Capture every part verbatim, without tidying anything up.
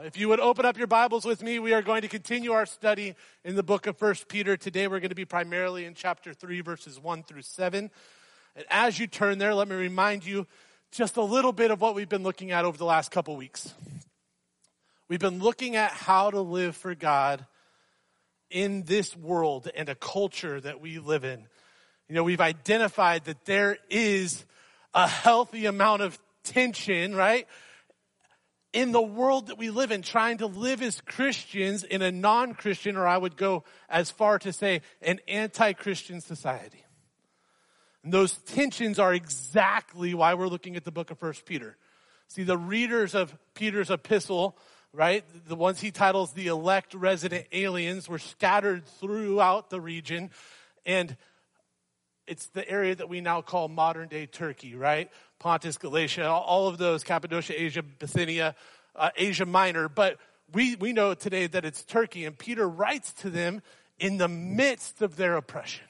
If you would open up your Bibles with me, we are going to continue our study in the book of First Peter. Today we're going to be primarily in chapter three, verses one through seven. And as you turn there, let me remind you just a little bit of what we've been looking at over the last couple weeks. We've been looking at how to live for God in this world and a culture that we live in. You know, we've identified that there is a healthy amount of tension, right? In the world that we live in, trying to live as Christians in a non-Christian, or I would go as far to say, an anti-Christian society. And those tensions are exactly why we're looking at the book of First Peter. See, the readers of Peter's epistle, right, the ones he titles the elect resident aliens, were scattered throughout the region. And it's the area that we now call modern-day Turkey, right? Pontus, Galatia, all of those, Cappadocia, Asia, Bithynia, uh, Asia Minor. But we, we know today that it's Turkey, and Peter writes to them in the midst of their oppression.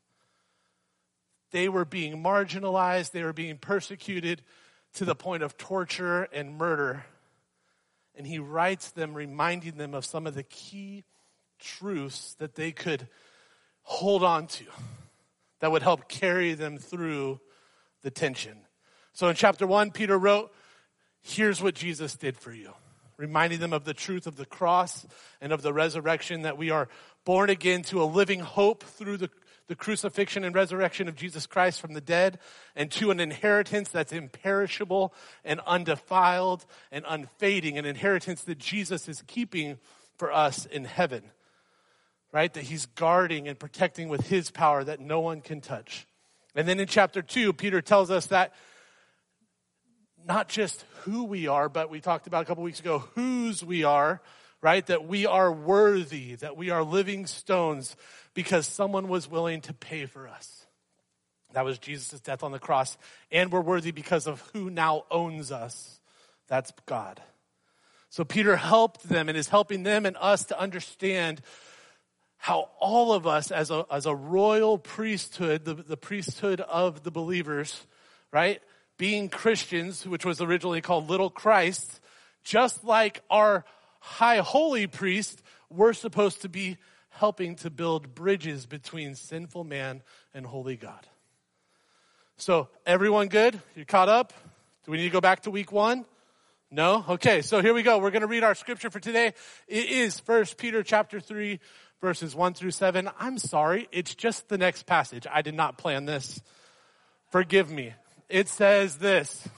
They were being marginalized. They were being persecuted to the point of torture and murder. And he writes them, reminding them of some of the key truths that they could hold on to that would help carry them through the tension. So in chapter one, Peter wrote, here's what Jesus did for you, reminding them of the truth of the cross and of the resurrection, that we are born again to a living hope through the, the crucifixion and resurrection of Jesus Christ from the dead, and to an inheritance that's imperishable and undefiled and unfading, an inheritance that Jesus is keeping for us in heaven, right? That he's guarding and protecting with his power that no one can touch. And then in chapter two, Peter tells us that not just who we are, but we talked about a couple weeks ago, whose we are, right? That we are worthy, that we are living stones because someone was willing to pay for us. That was Jesus' death on the cross. And we're worthy because of who now owns us. That's God. So Peter helped them and is helping them and us to understand how all of us as a, as a royal priesthood, the, the priesthood of the believers, right? Being Christians, which was originally called little Christ, just like our high holy priest, we're supposed to be helping to build bridges between sinful man and holy God. So everyone good? You caught up? Do we need to go back to week one? No? Okay, so here we go. We're going to read our scripture for today. It is First Peter chapter three, verses one through seven. I'm sorry, it's just the next passage. I did not plan this. Forgive me. It says this: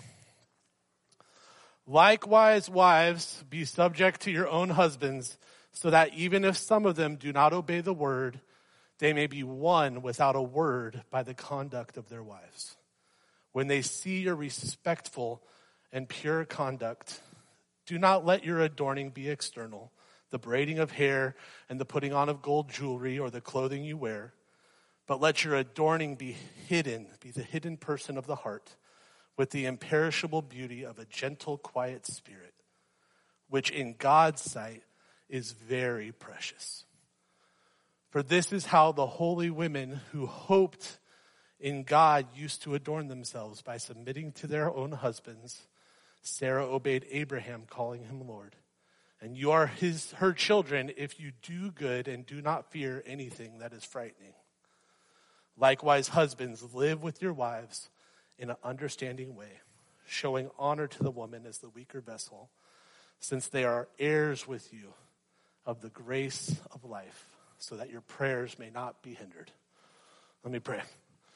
likewise, wives, be subject to your own husbands, so that even if some of them do not obey the word, they may be won without a word by the conduct of their wives. When they see your respectful and pure conduct, do not let your adorning be external, the braiding of hair and the putting on of gold jewelry or the clothing you wear, but let your adorning be hidden, be the hidden person of the heart, with the imperishable beauty of a gentle, quiet spirit, which in God's sight is very precious. For this is how the holy women who hoped in God used to adorn themselves, by submitting to their own husbands. Sarah obeyed Abraham, calling him Lord. And you are his, her children if you do good and do not fear anything that is frightening. Likewise, husbands, live with your wives in an understanding way, showing honor to the woman as the weaker vessel, since they are heirs with you of the grace of life, so that your prayers may not be hindered. Let me pray.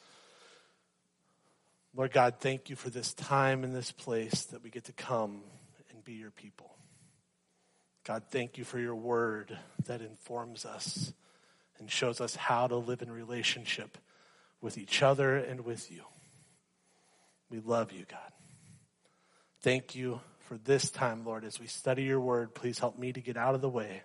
Lord God, thank you for this time and this place that we get to come and be your people. God, thank you for your word that informs us and shows us how to live in relationship with each other and with you. We love you, God. Thank you for this time, Lord. As we study your word, please help me to get out of the way.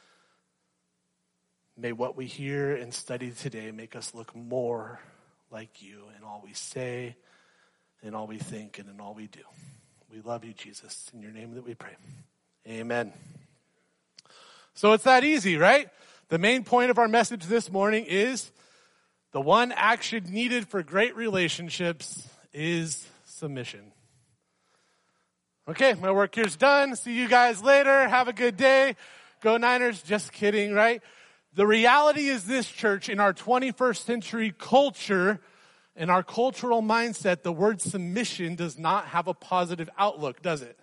May what we hear and study today make us look more like you in all we say, in all we think, and in all we do. We love you, Jesus. In your name that we pray. Amen. So it's that easy, right? The main point of our message this morning is the one action needed for great relationships is submission. Okay, my work here's done. See you guys later. Have a good day. Go Niners. Just kidding, right? The reality is this, church, in our twenty-first century culture, in our cultural mindset, the word submission does not have a positive outlook, does it?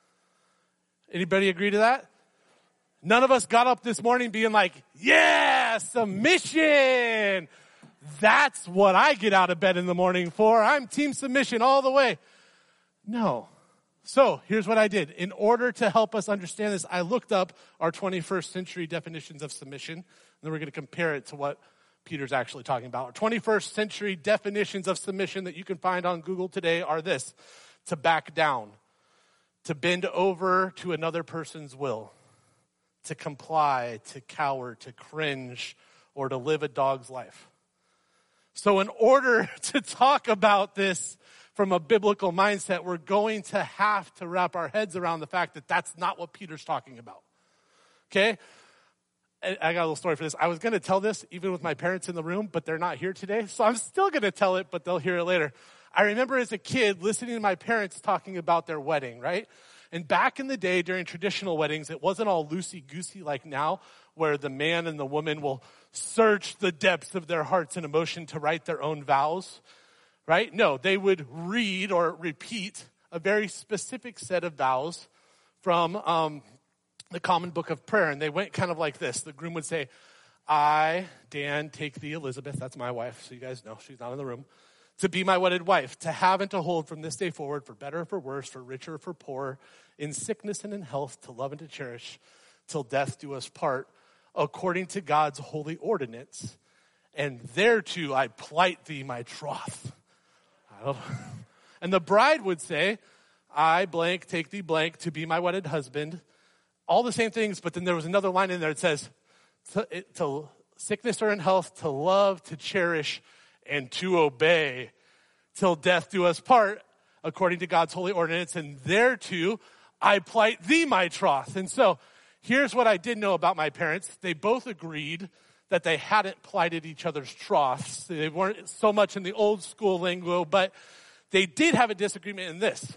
Anybody agree to that? None of us got up this morning being like, yeah, submission. That's what I get out of bed in the morning for. I'm team submission all the way. No. So here's what I did. In order to help us understand this, I looked up our twenty-first century definitions of submission. And then we're going to compare it to what Peter's actually talking about. Our twenty-first century definitions of submission that you can find on Google today are this: to back down, to bend over to another person's will, to comply, to cower, to cringe, or to live a dog's life. So in order to talk about this from a biblical mindset, we're going to have to wrap our heads around the fact that that's not what Peter's talking about. Okay? I got a little story for this. I was going to tell this even with my parents in the room, but they're not here today. So I'm still going to tell it, but they'll hear it later. I remember as a kid listening to my parents talking about their wedding, right? And back in the day during traditional weddings, it wasn't all loosey-goosey like now, where the man and the woman will search the depths of their hearts and emotion to write their own vows, right? No, they would read or repeat a very specific set of vows from um, the common book of prayer. And they went kind of like this. The groom would say, I, Dan, take thee, Elizabeth, that's my wife, so you guys know she's not in the room, to be my wedded wife, to have and to hold from this day forward, for better or for worse, for richer or for poorer, in sickness and in health, to love and to cherish, till death do us part, according to God's holy ordinance. And thereto I plight thee my troth. I don't know. And the bride would say, I blank, take thee blank, to be my wedded husband. All the same things, but then there was another line in there that says, to, to sickness or in health, to love, to cherish, and to obey, till death do us part, according to God's holy ordinance. And thereto I plight thee my troth. And so here's what I did know about my parents. They both agreed that they hadn't plighted each other's troths. They weren't so much in the old school lingo, but they did have a disagreement in this.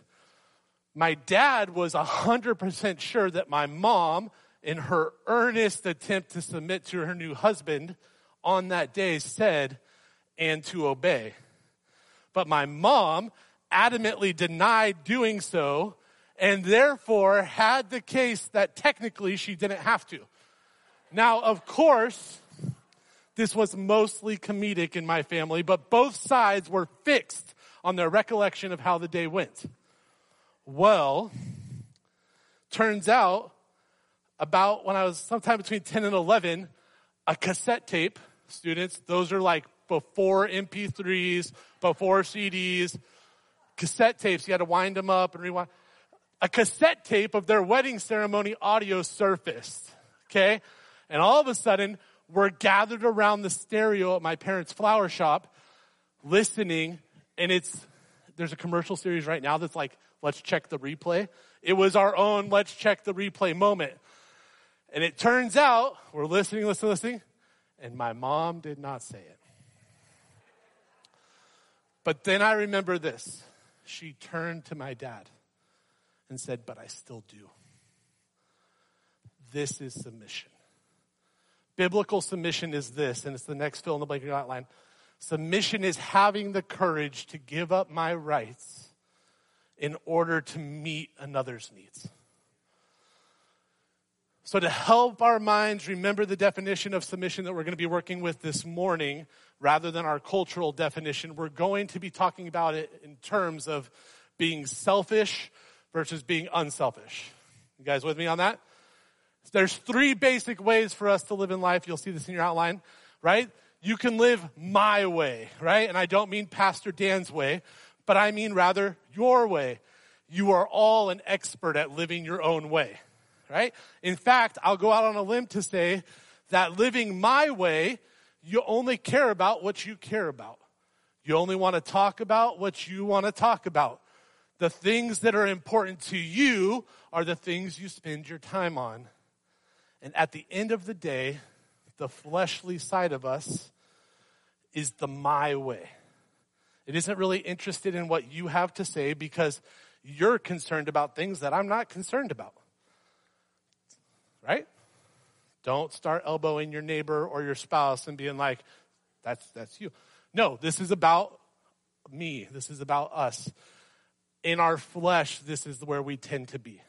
My dad was one hundred percent sure that my mom, in her earnest attempt to submit to her new husband on that day, said, and to obey. But my mom adamantly denied doing so, and therefore had the case that technically she didn't have to. Now, of course, this was mostly comedic in my family, but both sides were fixed on their recollection of how the day went. Well, turns out, about when I was sometime between ten and eleven, a cassette tape, students, those are like before M P threes, before C Ds, cassette tapes, you had to wind them up and rewind. A cassette tape of their wedding ceremony audio surfaced, okay? And all of a sudden, we're gathered around the stereo at my parents' flower shop, listening, and it's, there's a commercial series right now that's like, let's check the replay. It was our own let's check the replay moment. And it turns out, we're listening, listening, listening, and my mom did not say it. But then I remember this. She turned to my dad and said, but I still do. This is submission. Biblical submission is this, and it's the next fill in the blank outline. Submission is having the courage to give up my rights in order to meet another's needs. So to help our minds remember the definition of submission that we're going to be working with this morning, rather than our cultural definition, we're going to be talking about it in terms of being selfish versus being unselfish. You guys with me on that? There's three basic ways for us to live in life. You'll see this in your outline, right? You can live my way, right? And I don't mean Pastor Dan's way, but I mean rather your way. You are all an expert at living your own way, right? In fact, I'll go out on a limb to say that living my way, you only care about what you care about. You only want to talk about what you want to talk about. The things that are important to you are the things you spend your time on. And at the end of the day, the fleshly side of us is the my way. It isn't really interested in what you have to say because you're concerned about things that I'm not concerned about. Right? Don't start elbowing your neighbor or your spouse and being like, that's that's you. No, this is about me. This is about us. In our flesh, this is where we tend to be.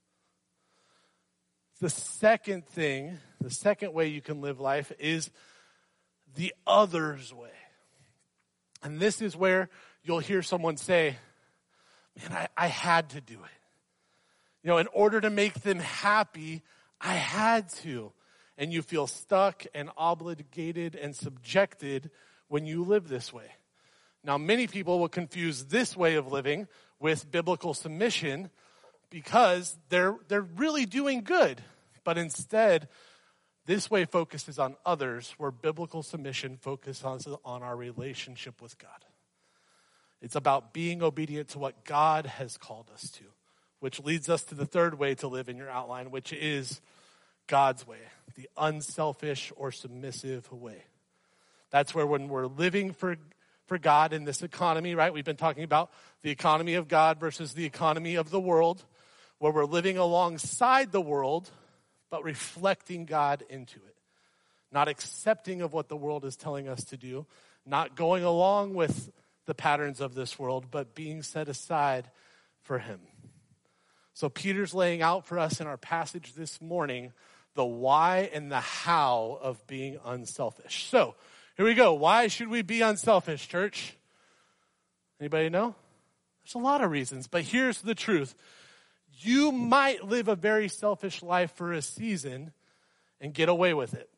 The second thing, the second way you can live life is the other's way. And this is where you'll hear someone say, man, I, I had to do it. You know, in order to make them happy, I had to. And you feel stuck and obligated and subjected when you live this way. Now, many people will confuse this way of living with biblical submission because they're they're really doing good. But instead, this way focuses on others, where biblical submission focuses on our relationship with God. It's about being obedient to what God has called us to, which leads us to the third way to live in your outline, which is God's way, the unselfish or submissive way. That's where when we're living for, for God in this economy, right? We've been talking about the economy of God versus the economy of the world, where we're living alongside the world, but reflecting God into it. Not accepting of what the world is telling us to do, not going along with the patterns of this world, but being set aside for him. So Peter's laying out for us in our passage this morning the why and the how of being unselfish. So here we go. Why should we be unselfish, church? Anybody know? There's a lot of reasons, but here's the truth. You might live a very selfish life for a season and get away with it.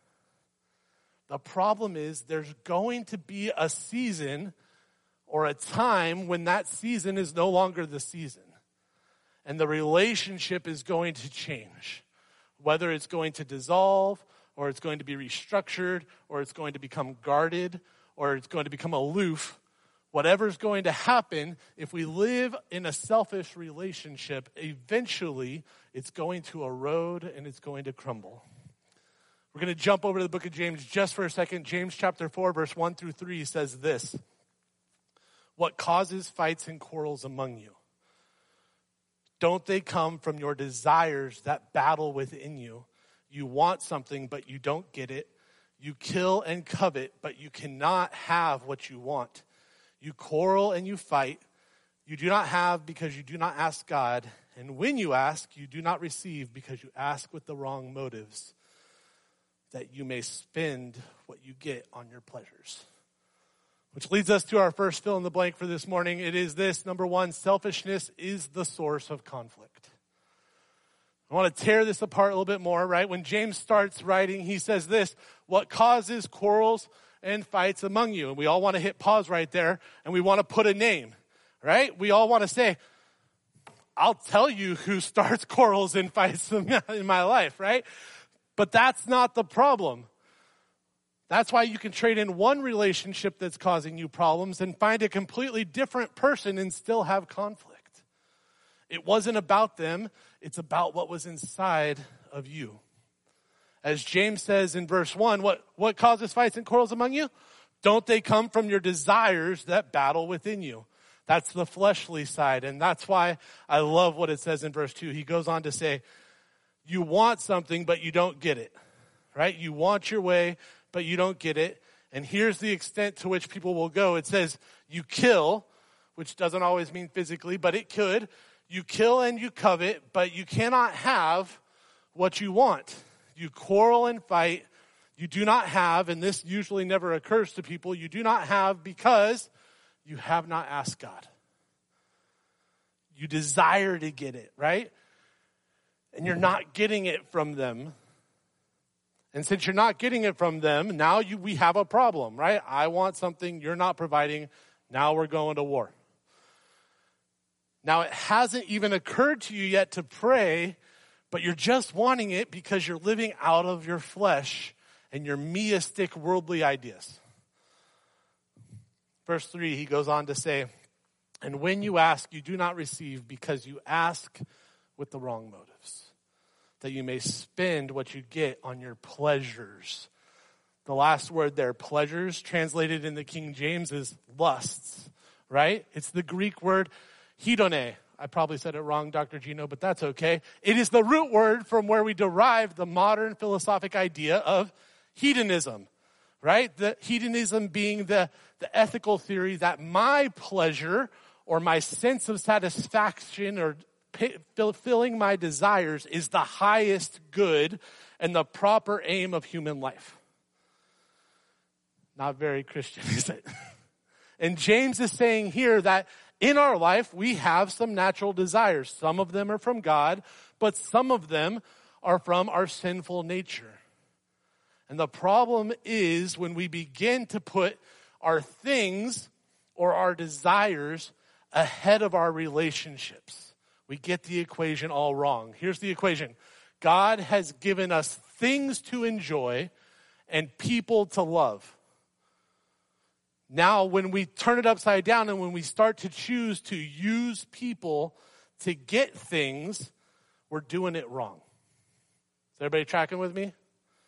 The problem is there's going to be a season or a time when that season is no longer the season. And the relationship is going to change. Whether it's going to dissolve, or it's going to be restructured, or it's going to become guarded, or it's going to become aloof. Whatever's going to happen, if we live in a selfish relationship, eventually it's going to erode and it's going to crumble. We're going to jump over to the book of James just for a second. James chapter four, verse one through three says this. What causes fights and quarrels among you? Don't they come from your desires that battle within you? You want something, but you don't get it. You kill and covet, but you cannot have what you want. You quarrel and you fight. You do not have because you do not ask God. And when you ask, you do not receive because you ask with the wrong motives, that you may spend what you get on your pleasures. Which leads us to our first fill in the blank for this morning. It is this. Number one, selfishness is the source of conflict. I want to tear this apart a little bit more, right? When James starts writing, he says this, what causes quarrels and fights among you? And we all want to hit pause right there, and we want to put a name, right? We all want to say, I'll tell you who starts quarrels and fights in my life, right? But that's not the problem. That's why you can trade in one relationship that's causing you problems and find a completely different person and still have conflict. It wasn't about them. It's about what was inside of you. As James says in verse one, what, what causes fights and quarrels among you? Don't they come from your desires that battle within you? That's the fleshly side. And that's why I love what it says in verse two. He goes on to say, you want something, but you don't get it, right? You want your way, but you don't get it. And here's the extent to which people will go. It says you kill, which doesn't always mean physically, but it could. You kill and you covet, but you cannot have what you want. You quarrel and fight. You do not have, and this usually never occurs to people, you do not have because you have not asked God. You desire to get it, right? And you're not getting it from them. And since you're not getting it from them, now you, we have a problem, right? I want something you're not providing. Now we're going to war. Now it hasn't even occurred to you yet to pray, but you're just wanting it because you're living out of your flesh and your meistic worldly ideas. Verse three, he goes on to say, and when you ask, you do not receive because you ask with the wrong motives, that you may spend what you get on your pleasures. The last word there, pleasures, translated in the King James is lusts, right? It's the Greek word hedone, I probably said it wrong, Doctor Gino, but that's okay. It is the root word from where we derive the modern philosophic idea of hedonism, right? The hedonism being the, the ethical theory that my pleasure or my sense of satisfaction or fulfilling my desires is the highest good and the proper aim of human life. Not very Christian, is it? And James is saying here that in our life, we have some natural desires. Some of them are from God, but some of them are from our sinful nature. And the problem is when we begin to put our things or our desires ahead of our relationships, we get the equation all wrong. Here's the equation. God has given us things to enjoy and people to love. Now, when we turn it upside down and when we start to choose to use people to get things, we're doing it wrong. Is everybody tracking with me?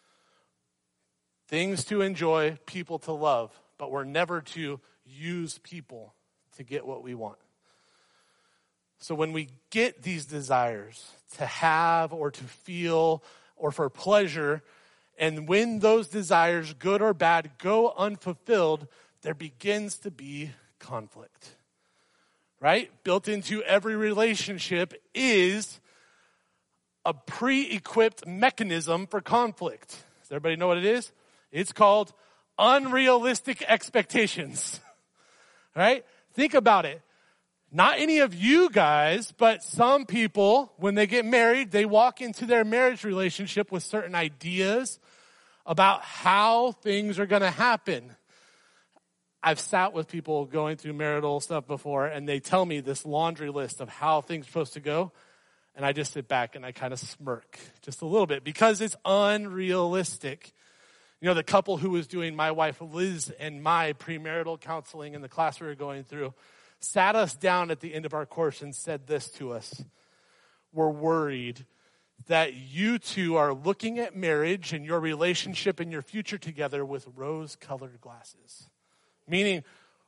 Things to enjoy, people to love, but we're never to use people to get what we want. So when we get these desires to have or to feel or for pleasure, and when those desires, good or bad, go unfulfilled, there begins to be conflict, right? Built into every relationship is a pre-equipped mechanism for conflict. Does everybody know what it is? It's called unrealistic expectations, right? Think about it. Not any of you guys, but some people, when they get married, they walk into their marriage relationship with certain ideas about how things are going to happen. I've sat with people going through marital stuff before, and they tell me this laundry list of how things are supposed to go, and I just sit back and I kind of smirk just a little bit because it's unrealistic. You know, the couple who was doing my wife Liz and my premarital counseling in the class we were going through sat us down at the end of our course and said this to us. We're worried that you two are looking at marriage and your relationship and your future together with rose-colored glasses. Meaning,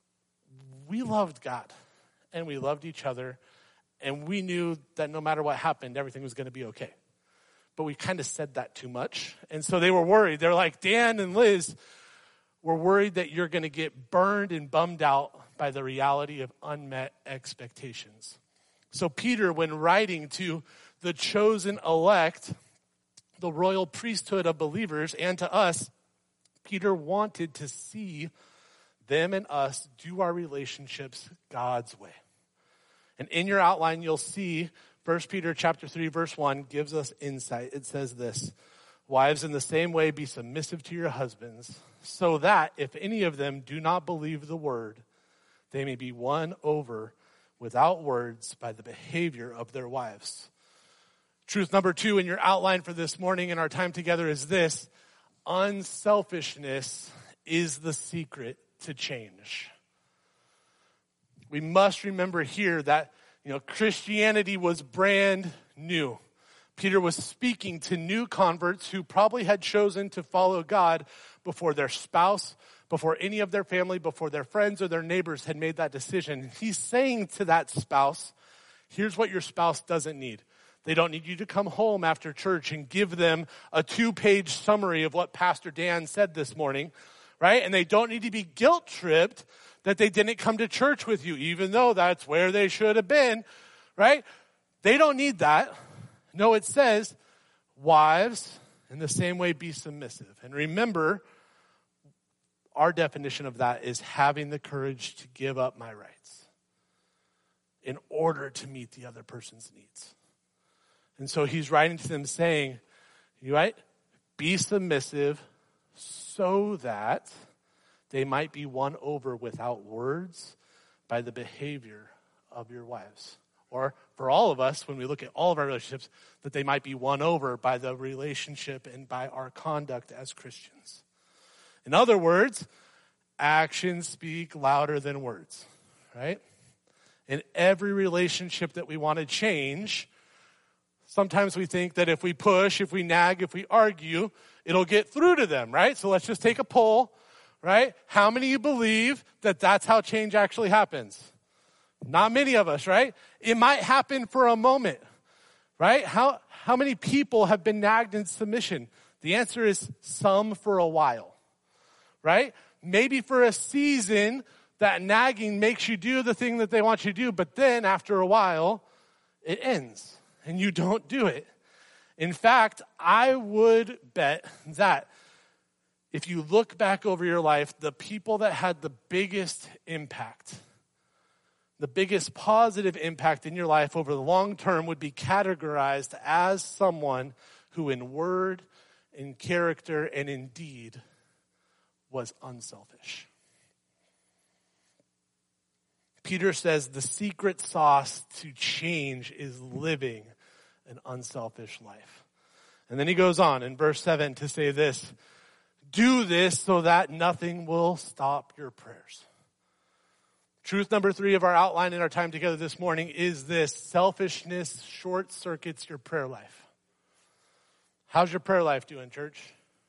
we loved God, and we loved each other, and we knew that no matter what happened, everything was going to be okay. But we kind of said that too much, and so they were worried. They're like, Dan and Liz, we're worried that you're going to get burned and bummed out by the reality of unmet expectations. So Peter, when writing to the chosen elect, the royal priesthood of believers, and to us, Peter wanted to see them and us do our relationships God's way. And in your outline, you'll see First Peter chapter three, verse one gives us insight. It says this, wives, in the same way, be submissive to your husbands, so that if any of them do not believe the word, they may be won over without words by the behavior of their wives. Truth number two in your outline for this morning in our time together is this: unselfishness is the secret to change. We must remember here that, you know, Christianity was brand new. Peter was speaking to new converts who probably had chosen to follow God before their spouse, before any of their family, before their friends or their neighbors had made that decision. He's saying to that spouse, here's what your spouse doesn't need. They don't need you to come home after church and give them a two-page summary of what Pastor Dan said this morning, right? And they don't need to be guilt-tripped that they didn't come to church with you, even though that's where they should have been, right? They don't need that. No, it says, wives, in the same way, be submissive. And remember, our definition of that is having the courage to give up my rights in order to meet the other person's needs. And so he's writing to them saying, you right? Be submissive so that they might be won over without words by the behavior of your wives. Or for all of us, when we look at all of our relationships, that they might be won over by the relationship and by our conduct as Christians. In other words, actions speak louder than words, right? In every relationship that we want to change, sometimes we think that if we push, if we nag, if we argue, it'll get through to them, right? So let's just take a poll, right? How many of you believe that that's how change actually happens? Not many of us, right? It might happen for a moment, right? How, how many people have been nagged in submission? The answer is some for a while, right? Maybe for a season, that nagging makes you do the thing that they want you to do, but then after a while, it ends and you don't do it. In fact, I would bet that if you look back over your life, the people that had the biggest impact, the biggest positive impact in your life over the long term would be categorized as someone who in word, in character, and in deed was unselfish. Peter says the secret sauce to change is living an unselfish life. And then he goes on in verse seven to say this, do this so that nothing will stop your prayers. Truth number three of our outline in our time together this morning is this: selfishness short circuits your prayer life. How's your prayer life doing, church?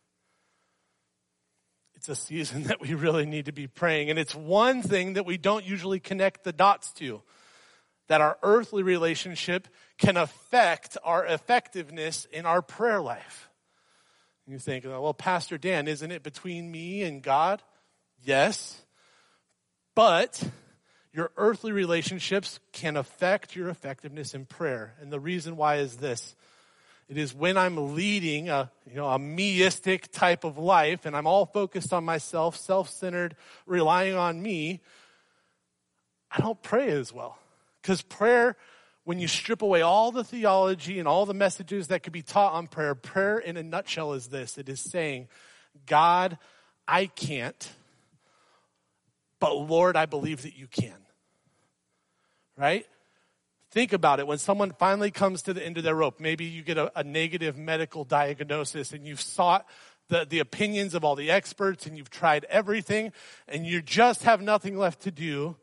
It's a season that we really need to be praying. And it's one thing that we don't usually connect the dots to, that our earthly relationship can affect our effectiveness in our prayer life. And you think, well, Pastor Dan, isn't it between me and God? Yes. But your earthly relationships can affect your effectiveness in prayer. And the reason why is this. It is when I'm leading a, you know, a meistic type of life and I'm all focused on myself, self-centered, relying on me, I don't pray as well. Because prayer, when you strip away all the theology and all the messages that could be taught on prayer, prayer in a nutshell is this. It is saying, God, I can't, but Lord, I believe that you can. Right? Think about it. When someone finally comes to the end of their rope, maybe you get a, a negative medical diagnosis and you've sought the, the opinions of all the experts and you've tried everything and you just have nothing left to do.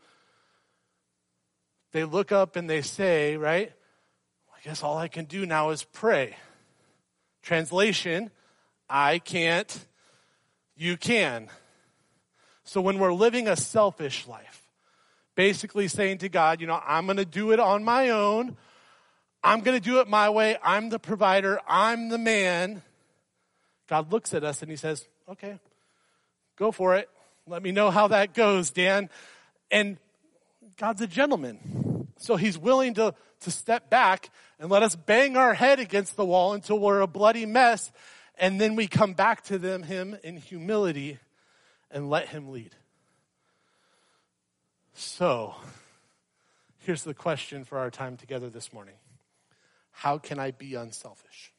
They look up and they say, right, I guess all I can do now is pray. Translation, I can't, you can. So when we're living a selfish life, basically saying to God, you know, I'm going to do it on my own. I'm going to do it my way. I'm the provider. I'm the man. God looks at us and he says, okay, go for it. Let me know how that goes, Dan. And God's a gentleman. So he's willing to, to step back and let us bang our head against the wall until we're a bloody mess. And then we come back to them, him in humility and let him lead. So, here's the question for our time together this morning. How can I be unselfish?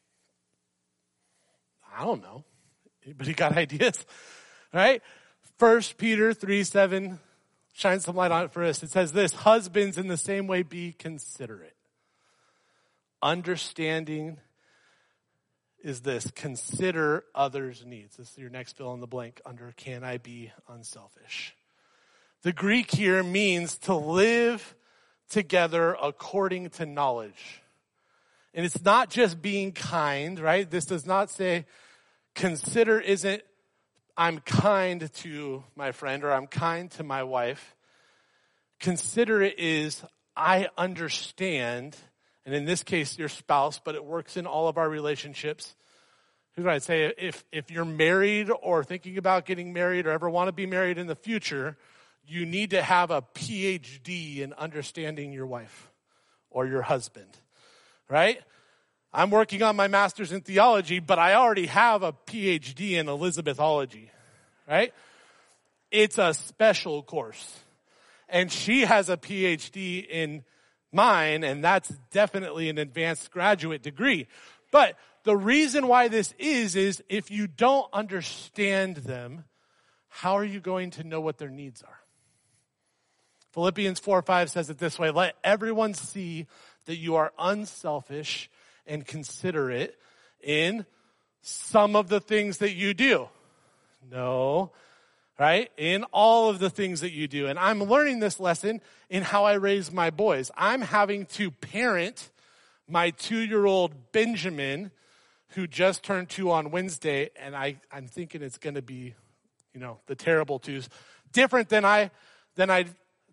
I don't know. Anybody got ideas? All right? First Peter three seven shines some light on it for us. It says this, husbands in the same way be considerate. Understanding is this, consider others' needs. This is your next fill in the blank under can I be unselfish? The Greek here means to live together according to knowledge. And it's not just being kind, right? This does not say consider isn't I'm kind to my friend or I'm kind to my wife. Considerate is I understand, and in this case your spouse, but it works in all of our relationships. Here's what I'd say, if, if you're married or thinking about getting married or ever want to be married in the future, you need to have a P H D in understanding your wife or your husband, right? I'm working on my master's in theology, but I already have a P H D in Elizabethology, right? It's a special course. And she has a P H D in mine, and that's definitely an advanced graduate degree. But the reason why this is, is if you don't understand them, how are you going to know what their needs are? Philippians four five says it this way, let everyone see that you are unselfish and considerate in some of the things that you do. No, right? In all of the things that you do. And I'm learning this lesson in how I raise my boys. I'm having to parent my two-year-old Benjamin, who just turned two on Wednesday, and I, I'm thinking it's going to be, you know, the terrible twos. Different than I, than I,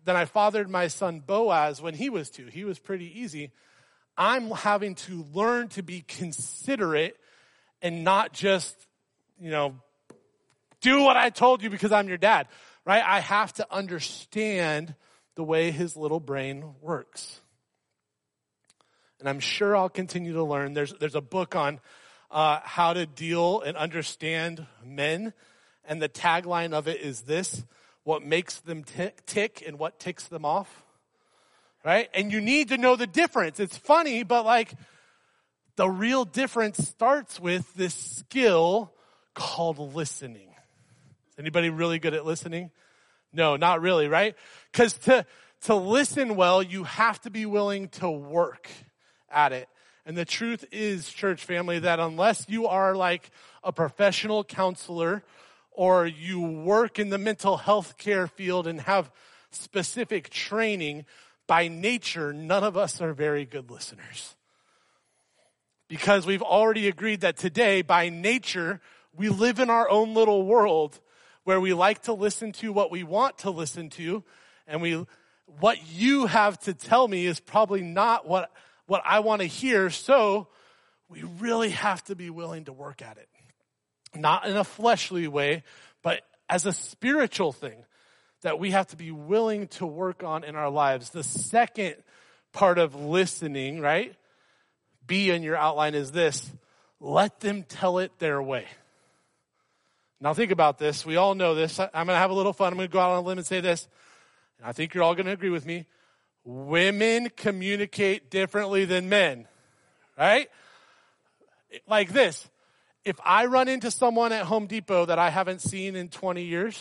then I fathered my son Boaz when he was two. He was pretty easy. I'm having to learn to be considerate and not just, you know, do what I told you because I'm your dad, right? I have to understand the way his little brain works. And I'm sure I'll continue to learn. There's, there's a book on uh, how to deal and understand men. And the tagline of it is this: what makes them tick, tick and what ticks them off. Right? And you need to know the difference. It's funny, but like the real difference starts with this skill called listening. Is anybody really good at listening? No, not really, right? Because to, to listen well, you have to be willing to work at it. And the truth is, church family, that unless you are like a professional counselor or you work in the mental health care field and have specific training, by nature, none of us are very good listeners. Because we've already agreed that today, by nature, we live in our own little world where we like to listen to what we want to listen to, and we, what you have to tell me is probably not what, what I want to hear, so we really have to be willing to work at it. Not in a fleshly way, but as a spiritual thing that we have to be willing to work on in our lives. The second part of listening, right? B in your outline is this: let them tell it their way. Now think about this. We all know this. I'm going to have a little fun. I'm going to go out on a limb and say this. And I think you're all going to agree with me. Women communicate differently than men, right? Like this. If I run into someone at Home Depot that I haven't seen in twenty years,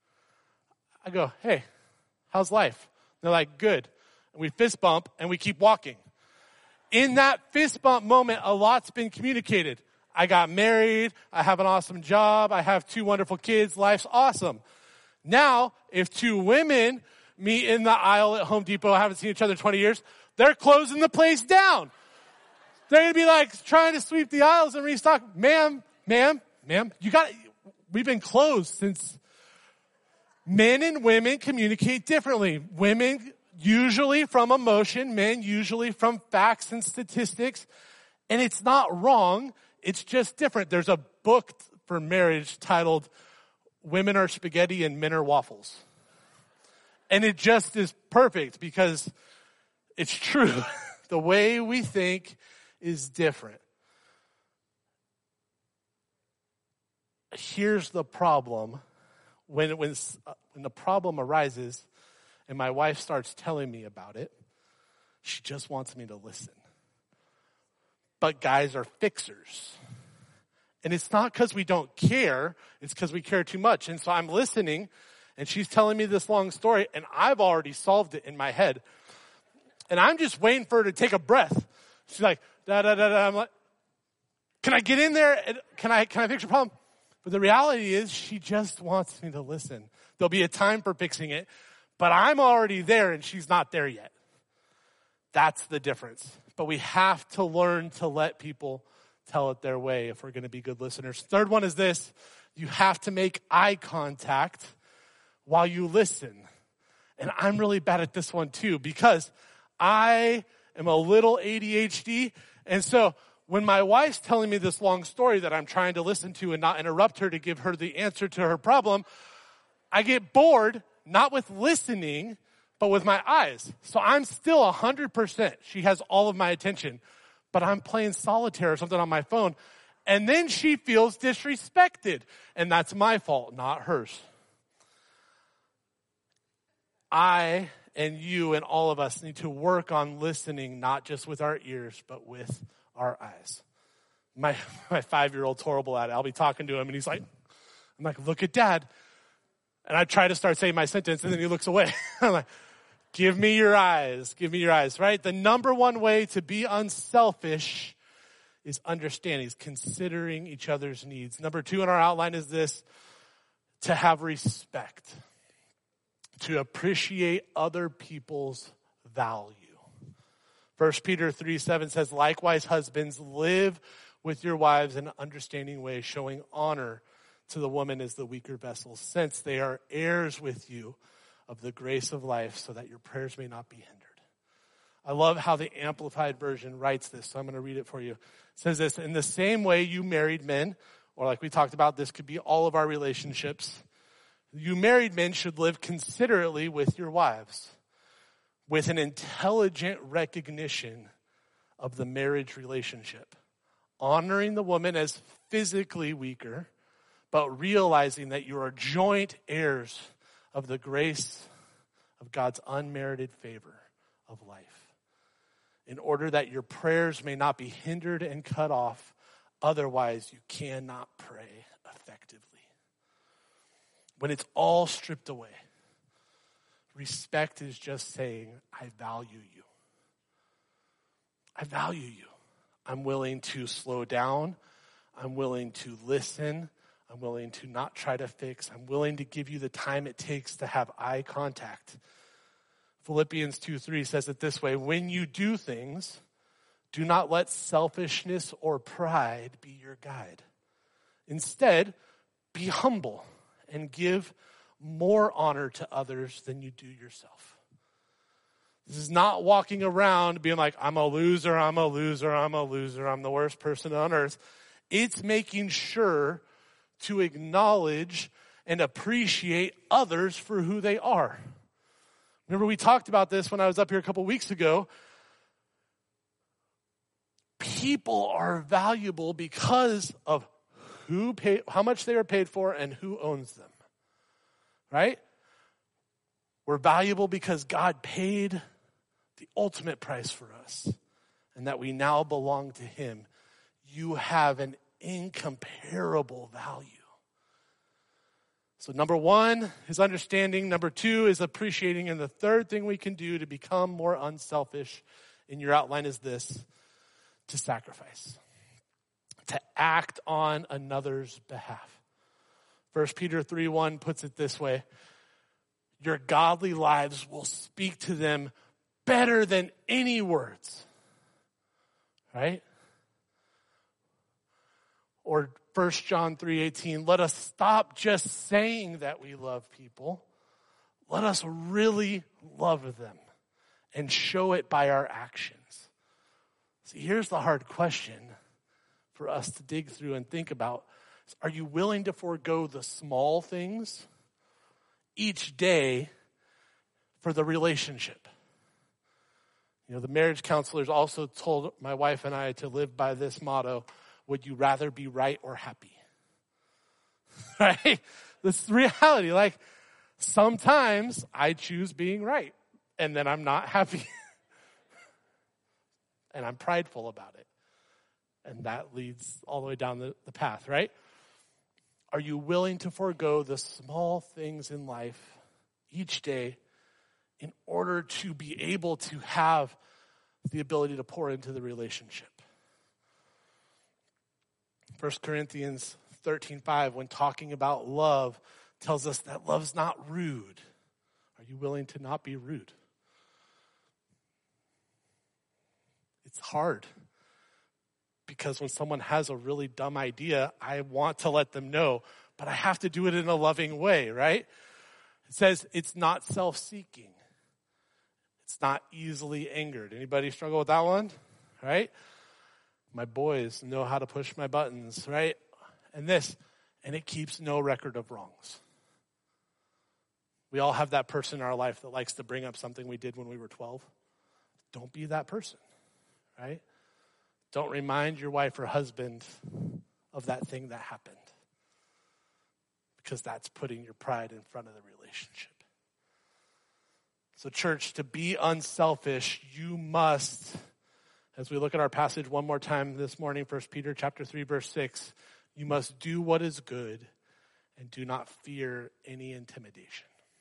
I go, hey, how's life? They're like, good. And we fist bump and we keep walking. In that fist bump moment, a lot's been communicated. I got married. I have an awesome job. I have two wonderful kids. Life's awesome. Now, if two women meet in the aisle at Home Depot, haven't seen each other in twenty years, they're closing the place down. They're going to be like trying to sweep the aisles and restock. Ma'am, ma'am, ma'am, you got, we've been closed since. Men and women communicate differently. Women usually from emotion, men usually from facts and statistics. And it's not wrong. It's just different. There's a book for marriage titled Women Are Spaghetti and Men Are Waffles. And it just is perfect because it's true. The way we think is different. Here's the problem. When, when, when the problem arises and my wife starts telling me about it, she just wants me to listen. But guys are fixers. And it's not because we don't care, it's because we care too much. And so I'm listening, and she's telling me this long story, and I've already solved it in my head. And I'm just waiting for her to take a breath. She's like, da da da da. I'm like, can I get in there? Can I, can I fix your problem? But the reality is she just wants me to listen. There'll be a time for fixing it, but I'm already there and she's not there yet. That's the difference. But we have to learn to let people tell it their way if we're going to be good listeners. Third one is this: you have to make eye contact while you listen. And I'm really bad at this one too because I am a little A D H D, and so when my wife's telling me this long story that I'm trying to listen to and not interrupt her to give her the answer to her problem, I get bored, not with listening, but with my eyes. So I'm still one hundred percent. She has all of my attention, but I'm playing solitaire or something on my phone. And then she feels disrespected. And that's my fault, not hers. I and you and all of us need to work on listening, not just with our ears, but with our eyes. My my five-year-old's horrible at it. I'll be talking to him, and he's like, I'm like, look at Dad. And I try to start saying my sentence, and then he looks away. I'm like, give me your eyes. Give me your eyes, right? The number one way to be unselfish is understanding, is considering each other's needs. Number two in our outline is this: to have respect, to appreciate other people's value. First Peter three seven says, likewise, husbands, live with your wives in an understanding way, showing honor to the woman as the weaker vessel, since they are heirs with you of the grace of life so that your prayers may not be hindered. I love how the Amplified Version writes this, so I'm going to read it for you. It says this, in the same way you married men, or like we talked about, this could be all of our relationships. You married men should live considerately with your wives, with an intelligent recognition of the marriage relationship, honoring the woman as physically weaker, but realizing that you are joint heirs of the grace of God's unmerited favor of life, in order that your prayers may not be hindered and cut off. Otherwise, you cannot pray effectively. When it's all stripped away, respect is just saying, I value you. I value you. I'm willing to slow down. I'm willing to listen. I'm willing to not try to fix. I'm willing to give you the time it takes to have eye contact. Philippians two three says it this way, when you do things, do not let selfishness or pride be your guide. Instead, be humble and give more honor to others than you do yourself. This is not walking around being like, I'm a loser, I'm a loser, I'm a loser, I'm the worst person on earth. It's making sure to acknowledge and appreciate others for who they are. Remember, we talked about this when I was up here a couple weeks ago. People are valuable because of who pay, how much they are paid for and who owns them. Right? We're valuable because God paid the ultimate price for us and that we now belong to him. You have an incomparable value. So number one is understanding. Number two is appreciating. And the third thing we can do to become more unselfish in your outline is this, to sacrifice, to act on another's behalf. First Peter three one puts it this way, your godly lives will speak to them better than any words. Right? Or First John three eighteen, let us stop just saying that we love people. Let us really love them and show it by our actions. See, here's the hard question for us to dig through and think about. Are you willing to forego the small things each day for the relationship? You know, the marriage counselors also told my wife and I to live by this motto, would you rather be right or happy? Right? This is reality. Like, sometimes I choose being right, and then I'm not happy. And I'm prideful about it. And that leads all the way down the, the path, right? Are you willing to forego the small things in life each day in order to be able to have the ability to pour into the relationship? First Corinthians thirteen five, when talking about love, tells us that love's not rude. Are you willing to not be rude? It's hard. Because when someone has a really dumb idea, I want to let them know, but I have to do it in a loving way, right? It says it's not self-seeking. It's not easily angered. Anybody struggle with that one? Right? My boys know how to push my buttons, right? And this, and it keeps no record of wrongs. We all have that person in our life that likes to bring up something we did when we were twelve. Don't be that person, right? Don't remind your wife or husband of that thing that happened, because that's putting your pride in front of the relationship. So church, to be unselfish, you must, as we look at our passage one more time this morning, First Peter chapter three, verse six, you must do what is good and do not fear any intimidation.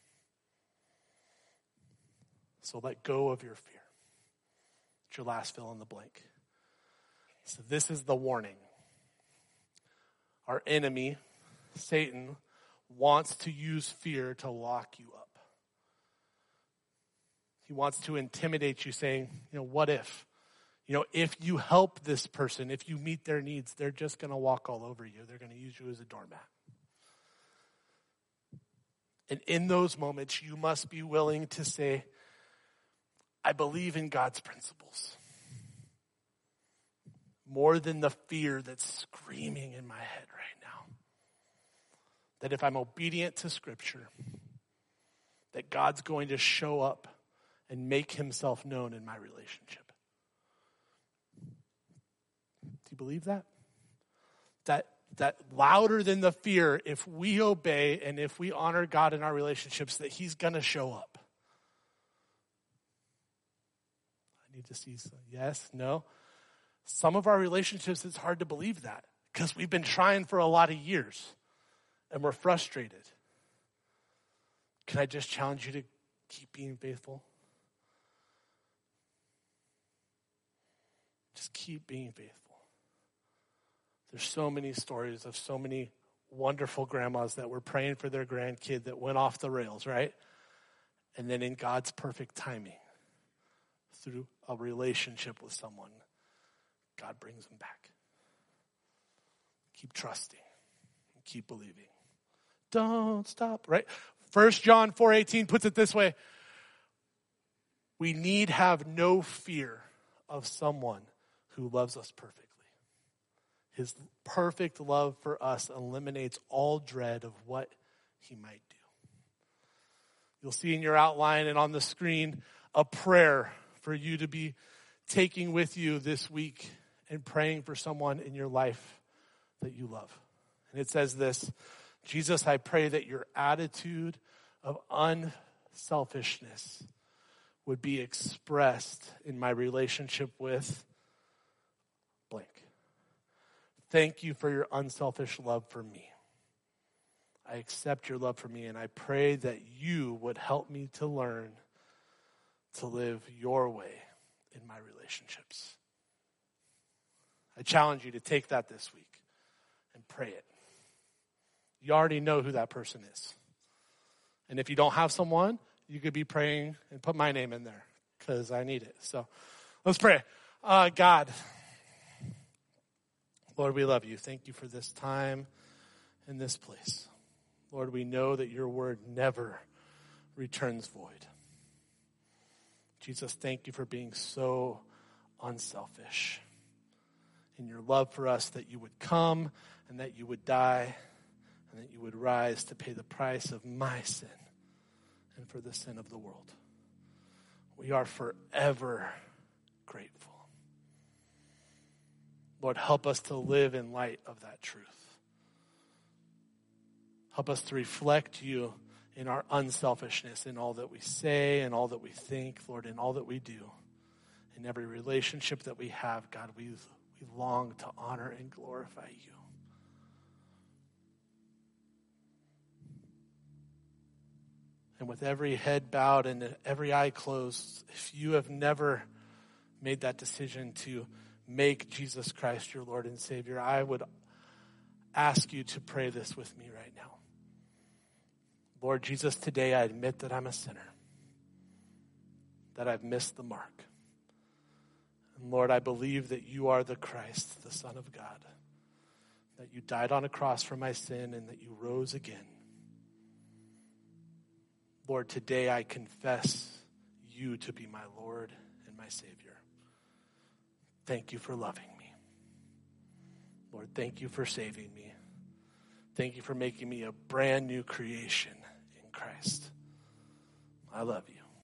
So let go of your fear. It's your last fill in the blank. So this is the warning. Our enemy, Satan, wants to use fear to lock you up. He wants to intimidate you, saying, you know, what if? You know, if you help this person, if you meet their needs, they're just going to walk all over you. They're going to use you as a doormat. And in those moments, you must be willing to say, I believe in God's principles. More than the fear that's screaming in my head right now. That if I'm obedient to Scripture, that God's going to show up and make himself known in my relationship. Do you believe that? That that louder than the fear, if we obey and if we honor God in our relationships, that he's going to show up. I need to see some. Yes, no. Some of our relationships, it's hard to believe that because we've been trying for a lot of years and we're frustrated. Can I just challenge you to keep being faithful? Just keep being faithful. There's so many stories of so many wonderful grandmas that were praying for their grandkid that went off the rails, right? And then in God's perfect timing, through a relationship with someone, God brings them back. Keep trusting. And keep believing. Don't stop, right? First John four eighteen puts it this way. We need have no fear of someone who loves us perfectly. His perfect love for us eliminates all dread of what he might do. You'll see in your outline and on the screen a prayer for you to be taking with you this week and praying for someone in your life that you love. And it says this, Jesus, I pray that your attitude of unselfishness would be expressed in my relationship with blank. Thank you for your unselfish love for me. I accept your love for me, and I pray that you would help me to learn to live your way in my relationships. I challenge you to take that this week and pray it. You already know who that person is. And if you don't have someone, you could be praying and put my name in there because I need it. So let's pray. Uh, God, Lord, we love you. Thank you for this time and this place. Lord, we know that your word never returns void. Jesus, thank you for being so unselfish in your love for us, that you would come and that you would die and that you would rise to pay the price of my sin and for the sin of the world. We are forever grateful. Lord, help us to live in light of that truth. Help us to reflect you in our unselfishness, in all that we say and all that we think, Lord, in all that we do. In every relationship that we have, God, we, we long to honor and glorify you. And with every head bowed and every eye closed, if you have never made that decision to make Jesus Christ your Lord and Savior, I would ask you to pray this with me right now. Lord Jesus, today I admit that I'm a sinner, that I've missed the mark. And Lord, I believe that you are the Christ, the Son of God, that you died on a cross for my sin and that you rose again. Lord, today I confess you to be my Lord and my Savior. Thank you for loving me. Lord, thank you for saving me. Thank you for making me a brand new creation in Christ. I love you.